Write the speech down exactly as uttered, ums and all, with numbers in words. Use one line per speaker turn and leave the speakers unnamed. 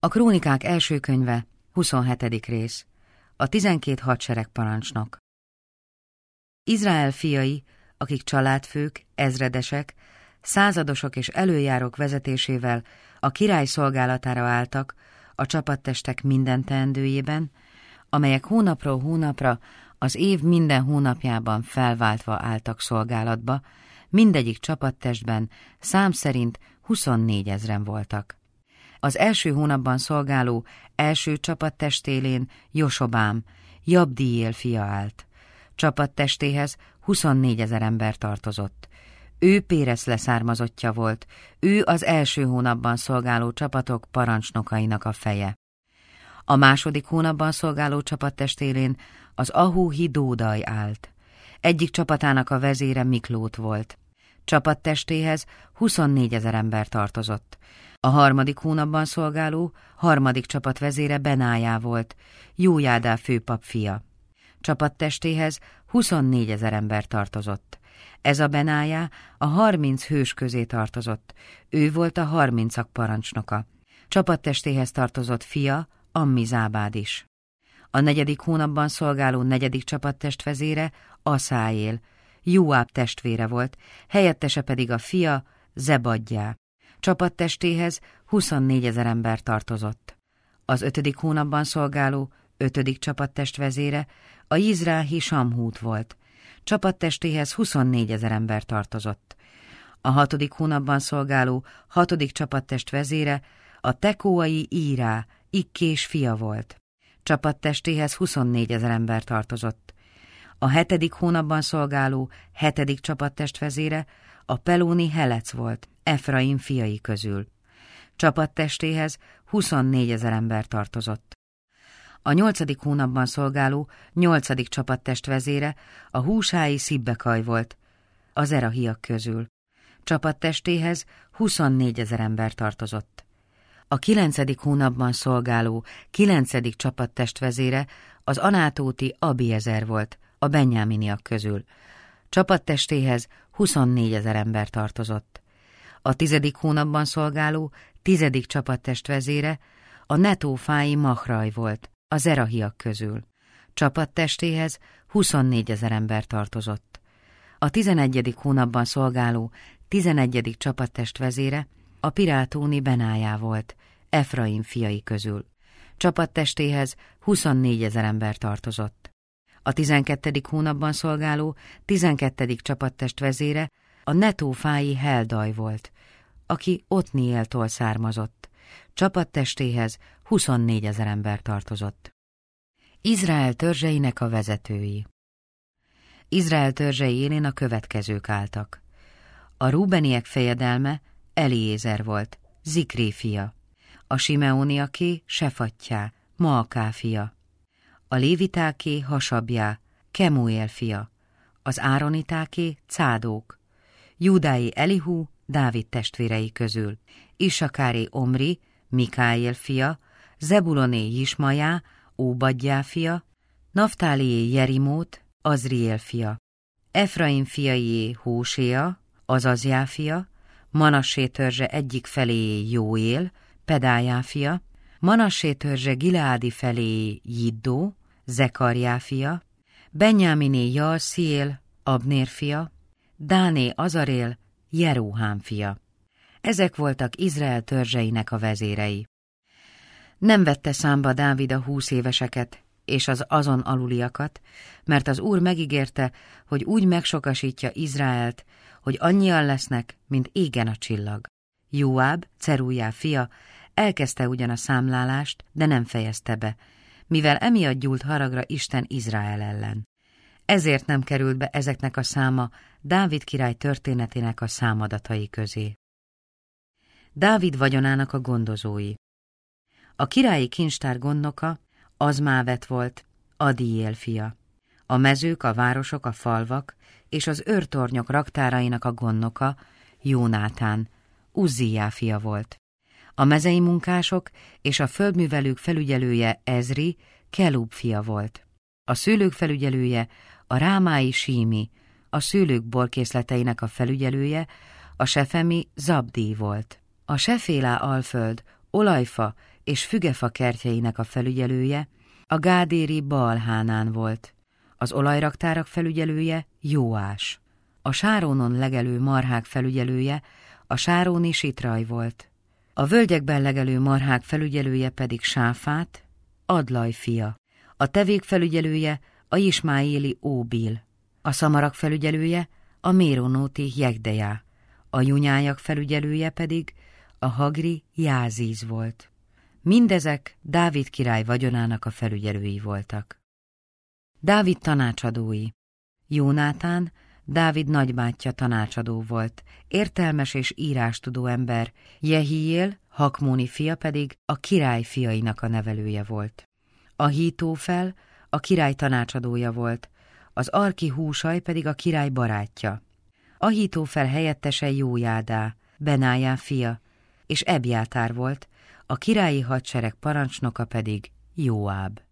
A Krónikák első könyve, huszonhetedik rész. A tizenkét hadseregparancsnok. Izrael fiai, akik családfők, ezredesek, századosok és előjárók vezetésével a király szolgálatára álltak a csapattestek minden teendőjében, amelyek hónapról hónapra az év minden hónapjában felváltva álltak szolgálatba, mindegyik csapattestben szám szerint huszonnégyezren voltak. Az első hónapban szolgáló első csapattestélén Josobám, Jabdiél fia állt. Csapattestéhez huszonnégyezer ember tartozott. Ő Pérez leszármazottja volt, ő az első hónapban szolgáló csapatok parancsnokainak a feje. A második hónapban szolgáló csapattestélén az Ahúhi Dódaj állt. Egyik csapatának a vezére Miklót volt. Csapattestéhez huszonnégyezer ember tartozott. A harmadik hónapban szolgáló harmadik csapat vezére Benájá volt, Jójádá főpap fia. Csapattestéhez huszonnégyezer ember tartozott. Ez a Benájá a harminc hős közé tartozott, ő volt a harmincak parancsnoka. Csapattestéhez tartozott fia, Ammizábád is. A negyedik hónapban szolgáló negyedik csapattest vezére Aszáél, Jóáb testvére volt, helyettese pedig a fia, Zebadjá. Csapattestéhez huszonnégyezer ember tartozott. Az ötödik hónapban szolgáló ötödik csapattest vezére a Jizráhi Samhút volt. Csapattestéhez huszonnégyezer ember tartozott. A hatodik hónapban szolgáló hatodik csapattest vezére a tekóai Írá, Ikkés fia volt. Csapattestéhez huszonnégyezer ember tartozott. A hetedik hónapban szolgáló hetedik csapattest vezére a pelóni Helec volt, Efraim fiai közül. Csapattestéhez huszonnégyezer ember tartozott. A nyolcadik hónapban szolgáló nyolcadik csapattest vezére a húsái Szibbekaj volt, a zerahiak közül. Csapattestéhez huszonnégyezer ember tartozott. A kilencedik hónapban szolgáló kilencedik csapattest vezére az anátóti Abiezer volt, a benyáminiak közül. Csapattestéhez huszonnégyezer ember tartozott. A tizedik hónapban szolgáló tizedik csapattest vezére a netófái Machraj volt, a zerahiak közül. Csapattestéhez huszonnégyezer ember tartozott. A tizenegyedik hónapban szolgáló tizenegyedik csapattest vezére a pirátóni Benájá volt, Efraim fiai közül. Csapattestéhez huszonnégyezer ember tartozott. A tizenkettedik hónapban szolgáló tizenkettedik csapattest vezére a netófái Heldaj volt, aki Otniéltól származott. Csapattestéhez huszonnégyezer ember tartozott. Izrael törzseinek a vezetői. Izrael törzsei élén a következők álltak. A Rúbeniek fejedelme Eliézer volt, Zikré fia. A Simeóniaké Sefattyá, Maaká fia. A Lévitáké Hasabjá, Kemuél fia. Az Áronitáké Cádók. Júdái Elihu, Dávid testvérei közül. Isakáré Omri, Mikáél fia. Zebuloné Jismajá, Óbadjá fia. Naftálié Jerimót, Azriél fia. Efraim fiaié Hóséa, Azazjá fia. Manassé törzse egyik feléjé Jóél, Pedájá fia. Manassé törzse Gileádi feléjé Jiddó, Zekarjá fia. Benyáminé Jalsziél, Abnér fia. Dáné Azarél, Jeróhám fia. Ezek voltak Izrael törzseinek a vezérei. Nem vette számba Dávid a húsz éveseket és az azon aluliakat, mert az Úr megígérte, hogy úgy megsokasítja Izraelt, hogy annyian lesznek, mint égen a csillag. Jóáb, Cerújá fia, elkezdte ugyan a számlálást, de nem fejezte be, mivel emiatt gyúlt haragra Isten Izrael ellen. Ezért nem került be ezeknek a száma Dávid király történetének a számadatai közé. Dávid vagyonának a gondozói. A királyi kincstár gondnoka Azmávet volt, Adiél fia. A mezők, a városok, a falvak és az őrtornyok raktárainak a gondnoka Jónátán, Uzzijá fia volt. A mezei munkások és a földművelők felügyelője Ezri, Kelub fia volt. A szőlők felügyelője a rámái Sími, a szőlők borkészleteinek a felügyelője a sefemi Zabdi volt. A Sefélá alföld olajfa és fügefa kertjeinek a felügyelője a gádéri Baal-Hánán volt, az olajraktárak felügyelője Jóás, a Sárónon legelő marhák felügyelője a sáróni Sitraj volt, a völgyekben legelő marhák felügyelője pedig Sáfát, Adlaj fia, a tevék felügyelője a Ismáéli Óbil, a szamarak felügyelője a méronóti Jegdejá, a junyájak felügyelője pedig a hagri Jázíz volt. Mindezek Dávid király vagyonának a felügyelői voltak. Dávid tanácsadói. Jónátán, Dávid nagybátyja tanácsadó volt, értelmes és írástudó ember, Jehiél, Hakmóni fia pedig a király fiainak a nevelője volt. Ahítófel a király tanácsadója volt, az Arki Húsaj pedig a király barátja. Ahítófel helyettese Jójádá, Benájá fia, és Ebjátár volt, a királyi hadsereg parancsnoka pedig Jóáb.